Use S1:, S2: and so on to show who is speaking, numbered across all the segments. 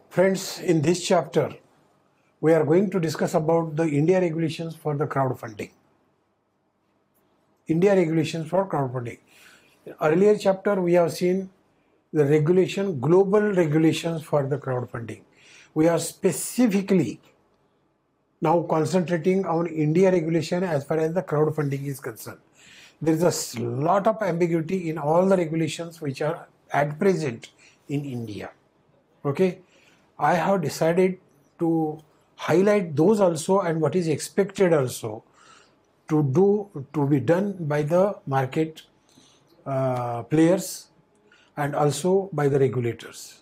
S1: Friends, in this chapter, we are going to discuss about the India regulations for the crowdfunding. India regulations for crowdfunding. In earlier chapter, we have seen the global regulations for the crowdfunding. We are specifically now concentrating on India regulation as far as the crowdfunding is concerned. There is a lot of ambiguity in all the regulations which are at present in India. Okay, I have decided to highlight those also and what is expected also to be done by the market players and also by the regulators.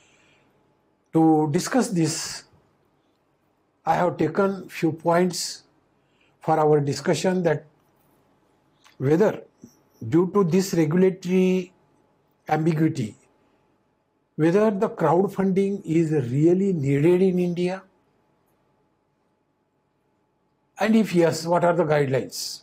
S1: To discuss this, I have taken few points for our discussion, that whether due to this regulatory ambiguity, whether the crowdfunding is really needed in India, and if yes, what are the guidelines?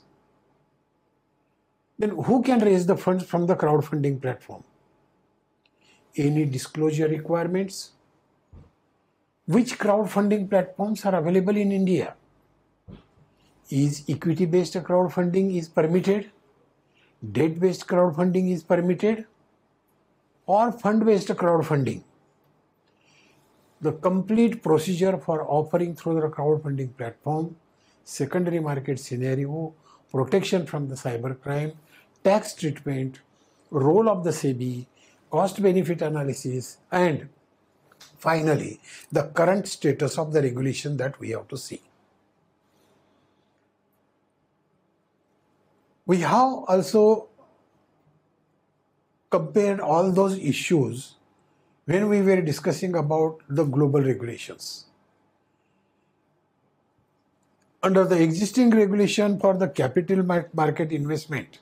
S1: Then who can raise the funds from the crowdfunding platform? Any disclosure requirements? Which crowdfunding platforms are available in India? Is equity-based crowdfunding is permitted? Debt-based crowdfunding is permitted? Or fund-based crowdfunding? The complete procedure for offering through the crowdfunding platform, secondary market scenario, protection from the cybercrime, tax treatment, role of the SEBI, cost-benefit analysis, and finally, the current status of the regulation that we have to see. We have also compared all those issues when we were discussing about the global regulations. Under the existing regulation for the capital market investment,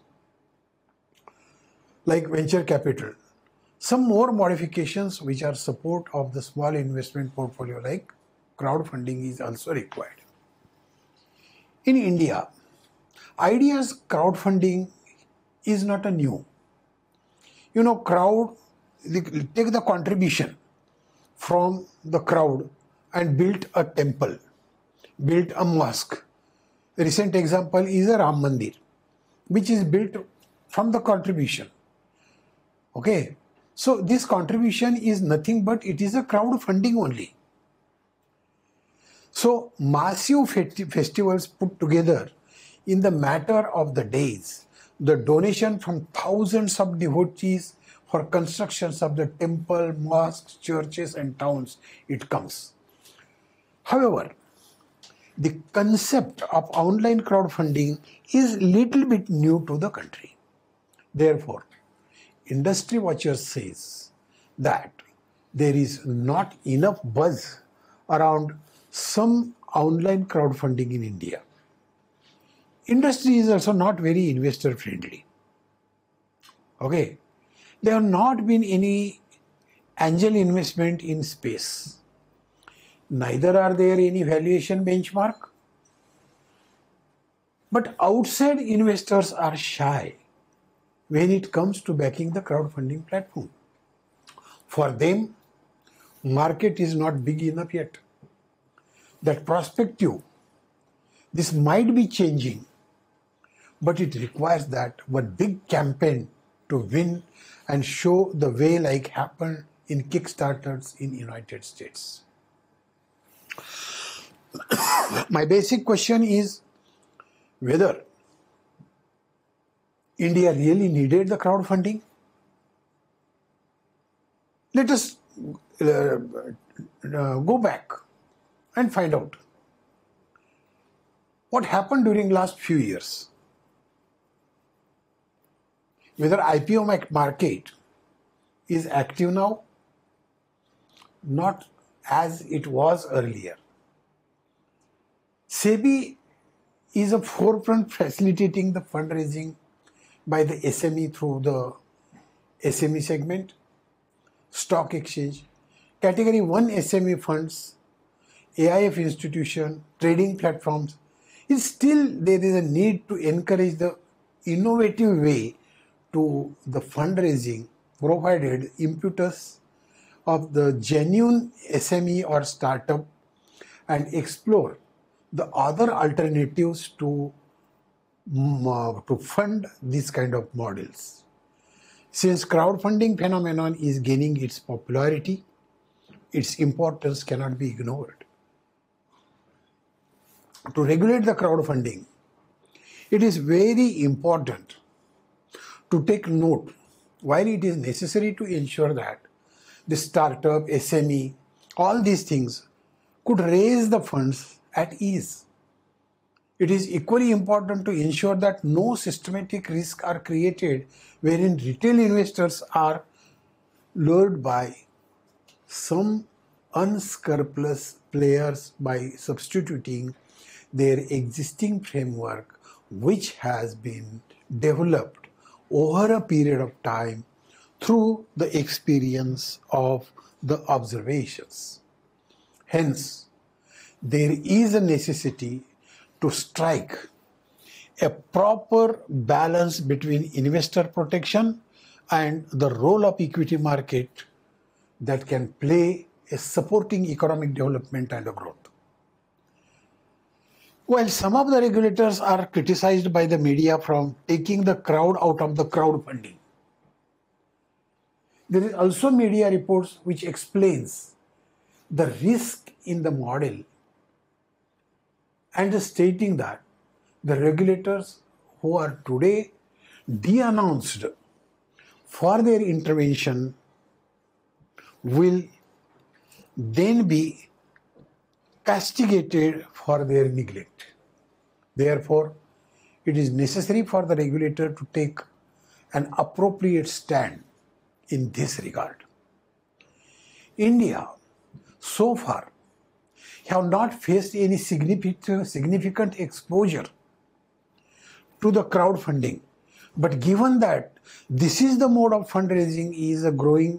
S1: like venture capital, some more modifications which are support of the small investment portfolio like crowdfunding is also required. In India, ideas crowdfunding is not a new. Take the contribution from the crowd and built a temple, built a mosque. A recent example is a Ram Mandir, which is built from the contribution. Okay, so this contribution is nothing but it is a crowdfunding only. So massive festivals put together in the matter of the days, the donation from thousands of devotees for constructions of the temple, mosques, churches and towns, it comes. However, the concept of online crowdfunding is little bit new to the country. Therefore, Industry Watcher says that there is not enough buzz around some online crowdfunding in India. Industry is also not very investor friendly. Okay, there have not been any angel investment in space. Neither are there any valuation benchmark. But outside investors are shy when it comes to backing the crowdfunding platform. For them, market is not big enough yet. That perspective, this might be changing, but it requires that one big campaign to win and show the way like happened in Kickstarters in United States. My basic question is whether India really needed the crowdfunding. Let us go back and find out what happened during last few years. Whether IPO market is active now, not as it was earlier. SEBI is a forefront facilitating the fundraising by the SME through the SME segment, stock exchange, category 1 SME funds, AIF institution, trading platforms. Still there is a need to encourage the innovative way to the fundraising, provided impetus of the genuine SME or startup and explore the other alternatives to fund these kind of models. Since crowdfunding phenomenon is gaining its popularity, its importance cannot be ignored. To regulate the crowdfunding, it is very important to take note while it is necessary to ensure that the startup, SME, all these things could raise the funds at ease. It is equally important to ensure that no systematic risks are created wherein retail investors are lured by some unscrupulous players by substituting their existing framework, which has been developed over a period of time through the experience of the observations. Hence, there is a necessity to strike a proper balance between investor protection and the role of equity market that can play a supporting economic development and a growth. While some of the regulators are criticized by the media from taking the crowd out of the crowdfunding, there is also media reports which explains the risk in the model and stating that the regulators who are today de-announced for their intervention will then be castigated for their neglect. Therefore, it is necessary for the regulator to take an appropriate stand in this regard. India, so far, have not faced any significant exposure to the crowdfunding. But given that this is the mode of fundraising is growing,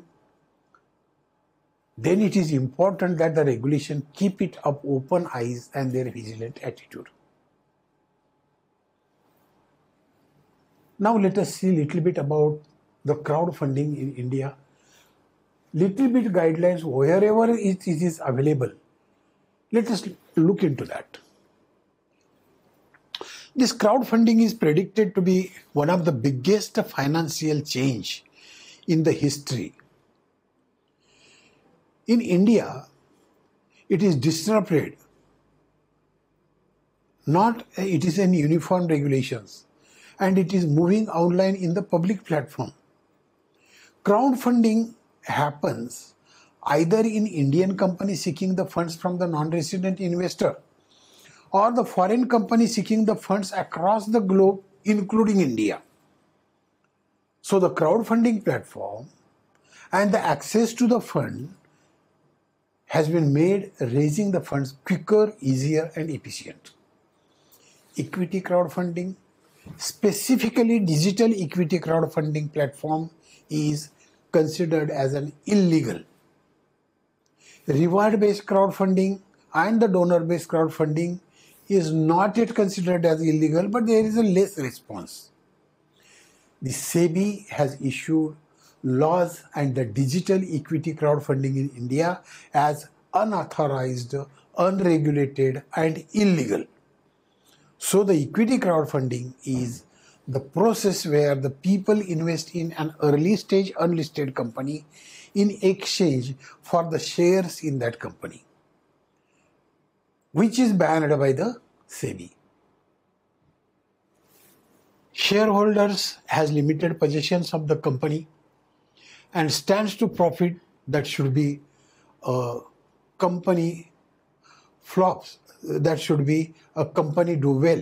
S1: then it is important that the regulation keep it up open eyes and their vigilant attitude. Now let us see a little bit about the crowdfunding in India. Little bit guidelines wherever it is available. Let us look into that. This crowdfunding is predicted to be one of the biggest financial change in the history. In India, it is disrupted. It is an uniform regulations and it is moving online in the public platform. Crowdfunding happens either in Indian company seeking the funds from the non-resident investor or the foreign company seeking the funds across the globe, including India. So the crowdfunding platform and the access to the fund has been made raising the funds quicker, easier and efficient. Equity crowdfunding, specifically digital equity crowdfunding platform, is considered as an illegal. Reward-based crowdfunding and the donor-based crowdfunding is not yet considered as illegal, but there is a less response. The SEBI has issued laws and the digital equity crowdfunding in India as unauthorized, unregulated and illegal. So the equity crowdfunding is the process where the people invest in an early stage unlisted company in exchange for the shares in that company, which is banned by the SEBI. Shareholders has limited possessions of the company and stands to profit that should be a company flops, that should be a company do well.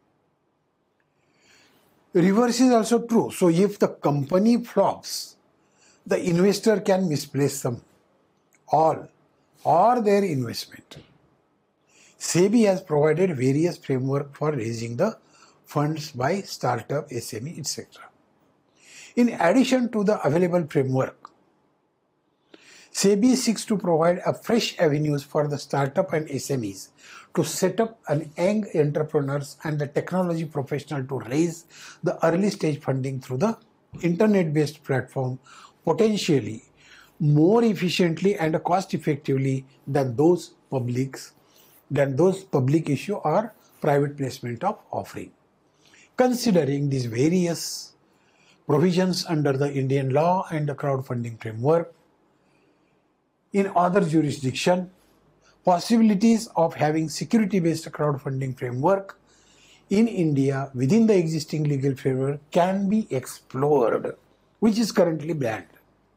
S1: Reverse is also true. So if the company flops, the investor can misplace all or their investment. SEBI has provided various framework for raising the funds by startup, SME, etc. In addition to the available framework, SEBI seeks to provide a fresh avenues for the startup and SMEs to set up an young entrepreneurs and the technology professional to raise the early stage funding through the internet-based platform, potentially more efficiently and cost effectively than those public issue or private placement of offering. Considering these various provisions under the Indian law and the crowdfunding framework, in other jurisdiction, possibilities of having security-based crowdfunding framework in India within the existing legal framework can be explored, which is currently banned.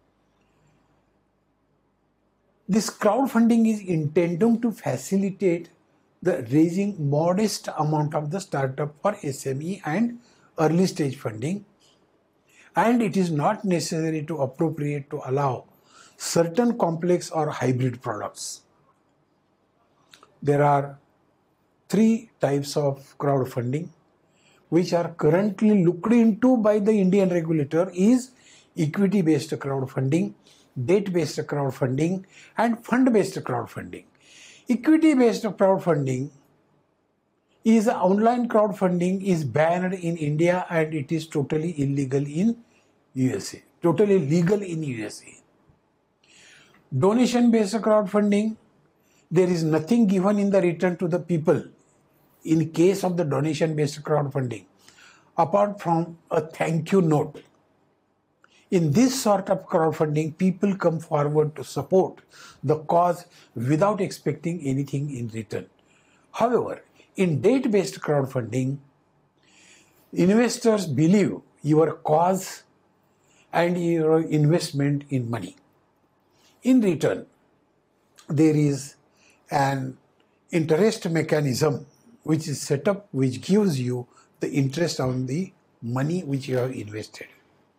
S1: This crowdfunding is intended to facilitate the raising modest amount of the startup for SME and early stage funding, and it is not necessary to appropriate to allow certain complex or hybrid products. There are 3 types of crowdfunding which are currently looked into by the Indian regulator is equity-based crowdfunding, debt-based crowdfunding, and fund-based crowdfunding. Equity-based crowdfunding is online crowdfunding is banned in India and it is totally illegal in USA. Totally legal in USA. Donation-based crowdfunding, there is nothing given in the return to the people in case of the donation-based crowdfunding, apart from a thank you note. In this sort of crowdfunding, people come forward to support the cause without expecting anything in return. However, in debt-based crowdfunding, investors believe your cause and your investment in money. In return, there is an interest mechanism which is set up which gives you the interest on the money which you have invested.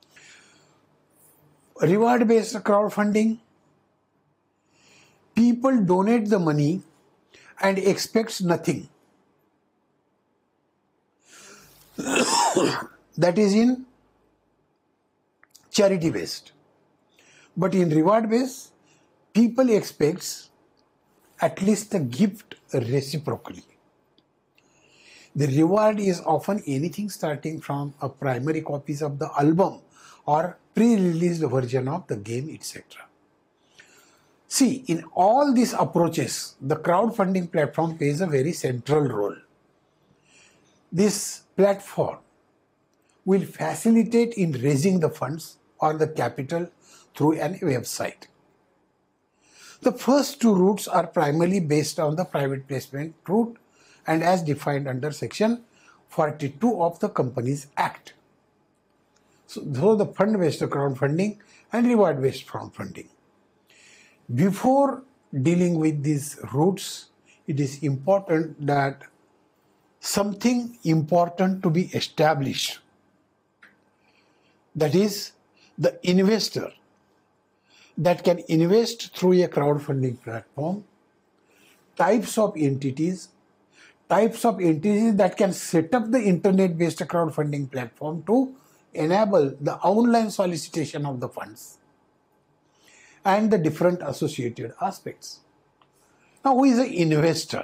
S1: Reward-based crowdfunding, people donate the money and expects nothing. That is in charity-based. But in reward-based, people expects at least a gift reciprocally. The reward is often anything starting from a primary copies of the album or pre-released version of the game, etc. See, in all these approaches, the crowdfunding platform plays a very central role. This platform will facilitate in raising the funds or the capital through an website. The first 2 routes are primarily based on the private placement route and as defined under Section 42 of the Companies Act. So the fund-based crowdfunding and reward-based crowdfunding. Before dealing with these routes, it is important that something important to be established. That is, the investor that can invest through a crowdfunding platform, types of entities that can set up the internet-based crowdfunding platform to enable the online solicitation of the funds, and the different associated aspects. Now, who is an investor?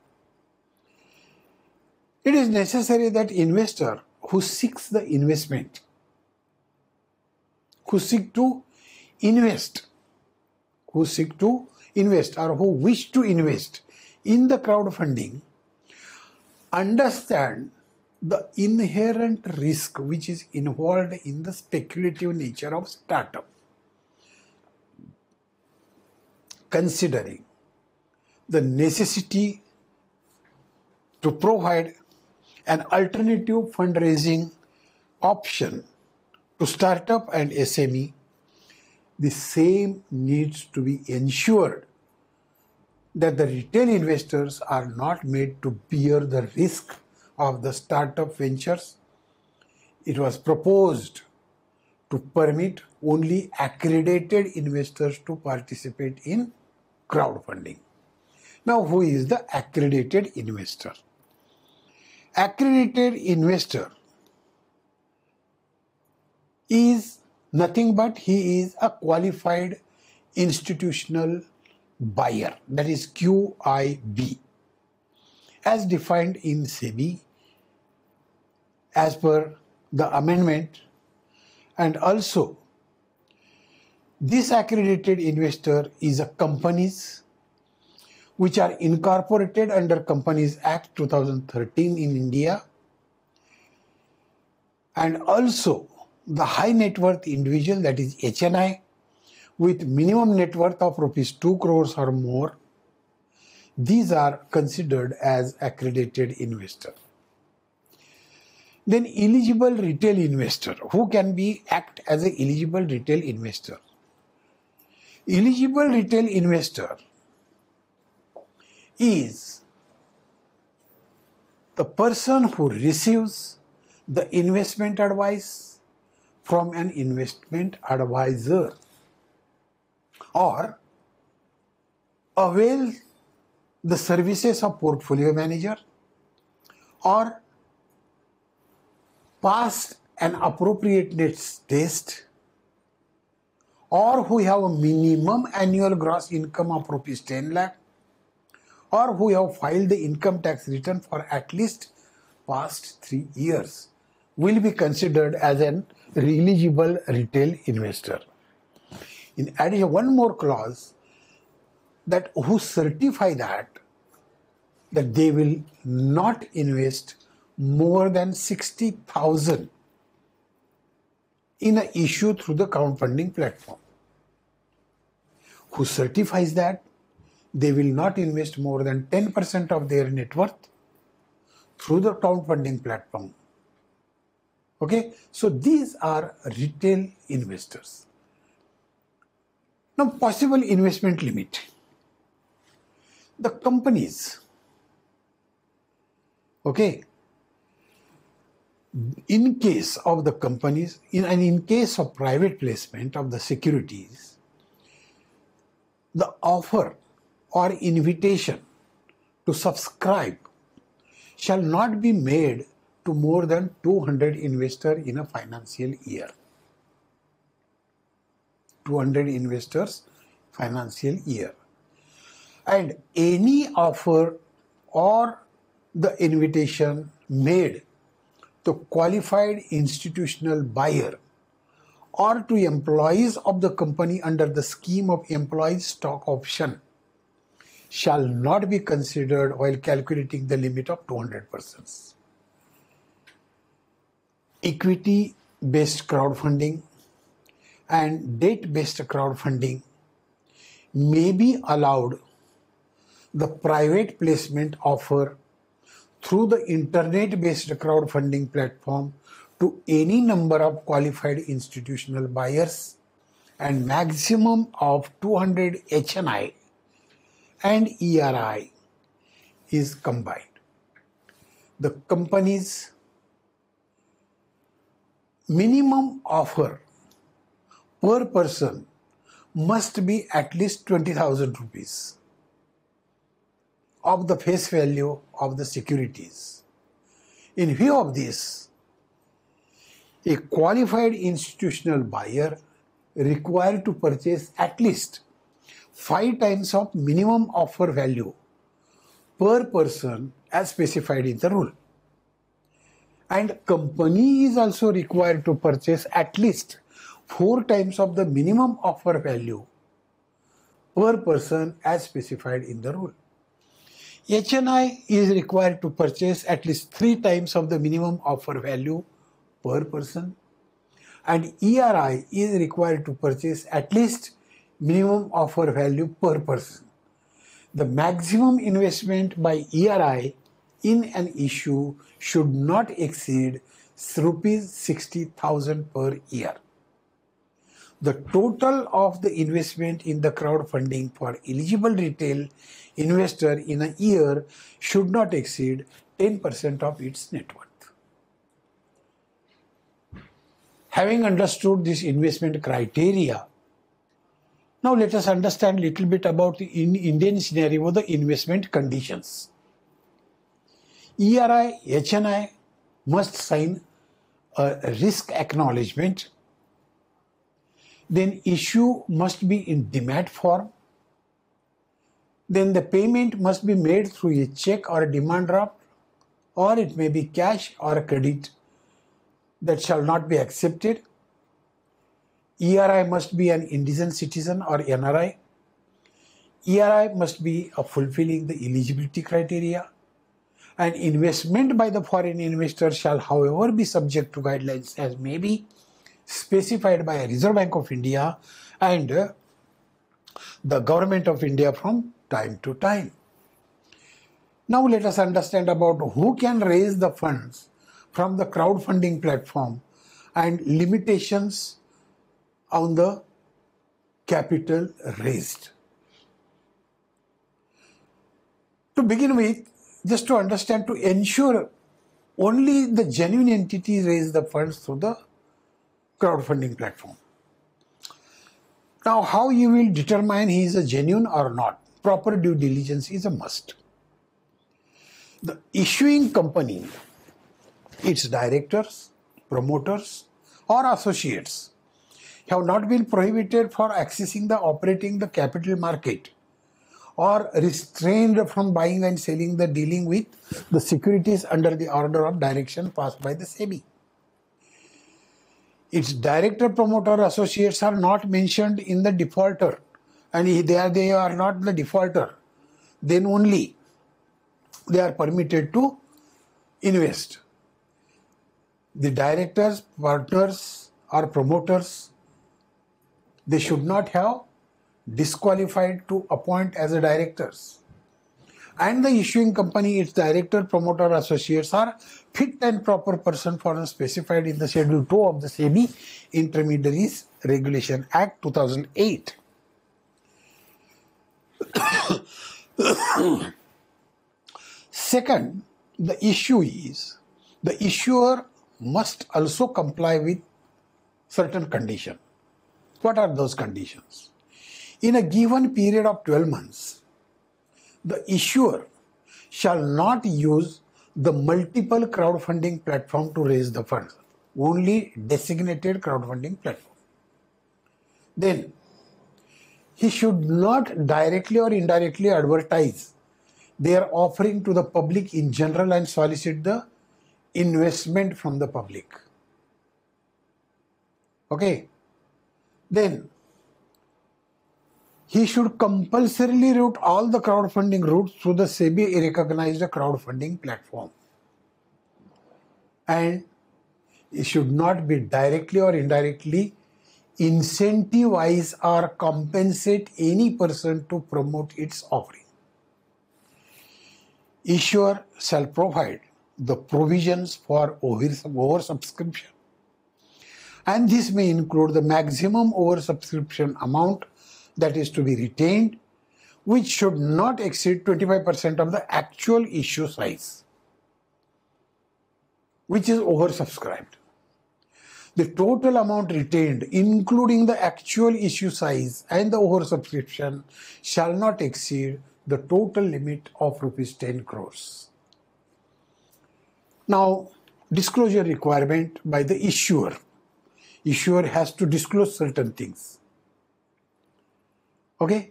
S1: It is necessary that investor who seeks the investment, who seek to invest or who wish to invest in the crowdfunding understand the inherent risk which is involved in the speculative nature of startup. Considering the necessity to provide an alternative fundraising option to startup and SME, the same needs to be ensured that the retail investors are not made to bear the risk of the startup ventures. It was proposed to permit only accredited investors to participate in crowdfunding. Now, who is the accredited investor? Accredited investor is nothing but he is a qualified institutional buyer, that is QIB, as defined in SEBI as per the amendment, and also This accredited investor is a companies which are incorporated under Companies Act 2013 in India, and also the high net worth individual, that is HNI, with minimum net worth of rupees 2 crores or more. These are considered as accredited investor. Then eligible retail investor. Who can be act as an eligible retail investor? Eligible retail investor is the person who receives the investment advice from an investment advisor or avail the services of portfolio manager or pass an appropriateness test, or who have a minimum annual gross income of rupees 10 lakh, or who have filed the income tax return for at least past 3 years, will be considered as an eligible retail investor. In addition, one more clause, that who certify that they will not invest more than 60,000 in an issue through the crowdfunding platform. Who certifies that they will not invest more than 10% of their net worth through the crowdfunding platform. Okay, so these are retail investors. Now, possible investment limit. The companies, okay, in case of the companies, in case of private placement of the securities, the offer or invitation to subscribe shall not be made to more than 200 investors in a financial year. 200 investors financial year. And any offer or the invitation made to qualified institutional buyer or to employees of the company under the scheme of employee stock option shall not be considered while calculating the limit of 200 persons. Equity-based crowdfunding and debt-based crowdfunding may be allowed the private placement offer through the internet-based crowdfunding platform to any number of qualified institutional buyers, and maximum of 200 HNI and ERI is combined. The company's minimum offer per person must be at least 20,000 rupees of the face value of the securities. In view of this, a qualified institutional buyer required to purchase at least 5 times of minimum offer value per person as specified in the rule. And company is also required to purchase at least 4 times of the minimum offer value per person as specified in the rule. HNI is required to purchase at least 3 times of the minimum offer value per person, and ERI is required to purchase at least minimum offer value per person. The maximum investment by ERI in an issue should not exceed rupees 60,000 per year. The total of the investment in the crowdfunding for eligible retail investor in a year should not exceed 10% of its net worth. Having understood this investment criteria, now let us understand a little bit about the Indian scenario, the investment conditions. ERI, HNI must sign a risk acknowledgement. Then issue must be in demat form. Then the payment must be made through a check or a demand draft, or it may be cash or a credit that shall not be accepted. ERI must be an indigent citizen or NRI. ERI must be fulfilling the eligibility criteria. And investment by the foreign investor shall, however, be subject to guidelines as may be specified by a Reserve Bank of India and the Government of India from time to time. Now let us understand about who can raise the funds from the crowdfunding platform and limitations on the capital raised. To begin with, just to understand, to ensure only the genuine entities raise the funds through the crowdfunding platform. Now, how you will determine he is a genuine or not? Proper due diligence is a must. The issuing company, its directors, promoters, or associates have not been prohibited for accessing the operating the capital market or restrained from buying and selling the dealing with the securities under the order of direction passed by the SEBI. Its director, promoter, associates are not mentioned in the defaulter, and they are not the defaulter, then only they are permitted to invest. The directors, partners or promoters, they should not have disqualified to appoint as a directors. And the issuing company, its director, promoter, associates are fit and proper person for the specified in the Schedule 2 of the SEBI Intermediaries Regulation Act 2008. Second, the issue is the issuer must also comply with certain conditions. What are those conditions? In a given period of 12 months, the issuer shall not use the multiple crowdfunding platform to raise the funds, only designated crowdfunding platform. Then, he should not directly or indirectly advertise their offering to the public in general and solicit the investment from the public. Okay. Then, he should compulsorily route all the crowdfunding routes through the SEBI recognized crowdfunding platform. And he should not be directly or indirectly incentivize or compensate any person to promote its offering. Issuer shall provide the provisions for oversubscription, and this may include the maximum oversubscription amount that is to be retained, which should not exceed 25% of the actual issue size, which is oversubscribed. The total amount retained, including the actual issue size and the oversubscription, shall not exceed the total limit of rupees 10 crores. Now, disclosure requirement by the issuer. Issuer has to disclose certain things. Okay?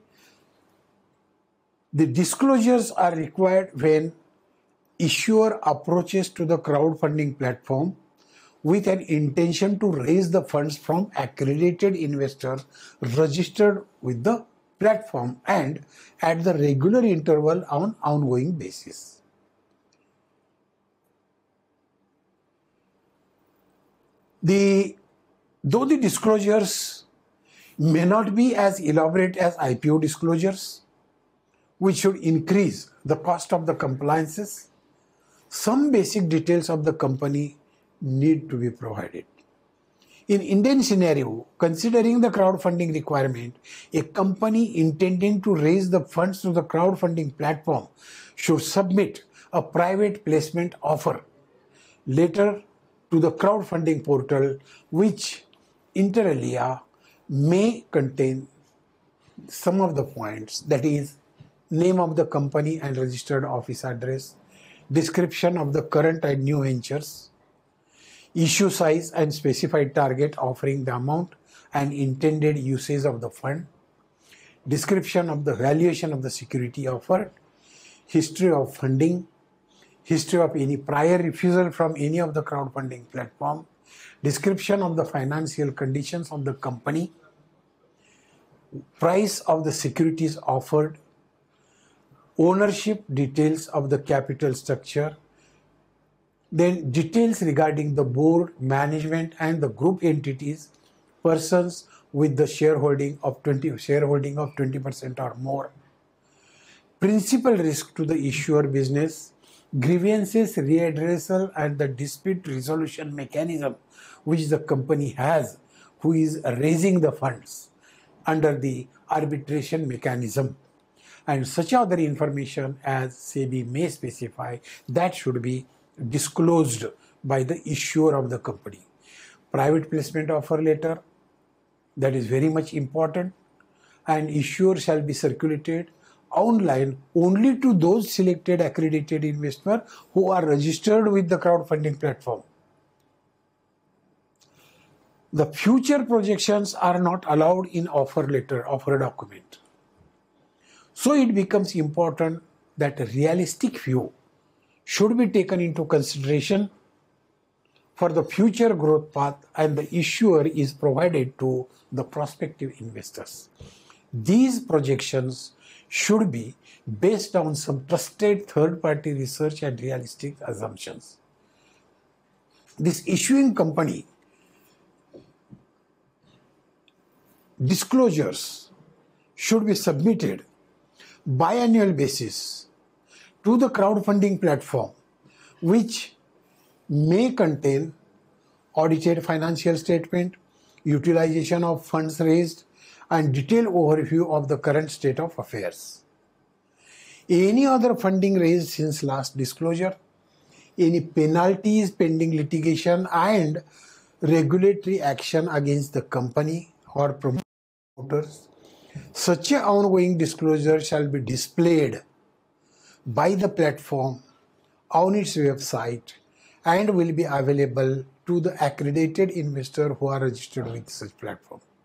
S1: The disclosures are required when issuer approaches to the crowdfunding platform with an intention to raise the funds from accredited investors registered with the platform and at the regular interval on ongoing basis. Though the disclosures may not be as elaborate as IPO disclosures, which should increase the cost of the compliances, some basic details of the company need to be provided. In Indian scenario, considering the crowdfunding requirement, a company intending to raise the funds through the crowdfunding platform should submit a private placement offer letter to the crowdfunding portal, which inter alia may contain some of the points, that is, name of the company and registered office address, description of the current and new ventures, issue size and specified target offering the amount and intended usage of the fund, description of the valuation of the security offered, history of funding, history of any prior refusal from any of the crowdfunding platform, description of the financial conditions of the company, price of the securities offered, ownership details of the capital structure, then details regarding the board, management and the group entities, persons with the shareholding of 20% or more, principal risk to the issuer business, grievances readdressal and the dispute resolution mechanism which the company has who is raising the funds under the arbitration mechanism, and such other information as SEBI may specify that should be disclosed by the issuer of the company. Private placement offer letter, that is very much important, and issuer shall be circulated online only to those selected accredited investors who are registered with the crowdfunding platform. The future projections are not allowed in offer letter, offer document. So it becomes important that a realistic view should be taken into consideration for the future growth path, and the issuer is provided to the prospective investors. These projections should be based on some trusted third-party research and realistic assumptions. This issuing company disclosures should be submitted biannual basis to the crowdfunding platform, which may contain audited financial statement, utilization of funds raised, and detailed overview of the current state of affairs. Any other funding raised since last disclosure, any penalties pending litigation and regulatory action against the company or promoters. Such an ongoing disclosure shall be displayed by the platform on its website and will be available to the accredited investor who are registered with such platform.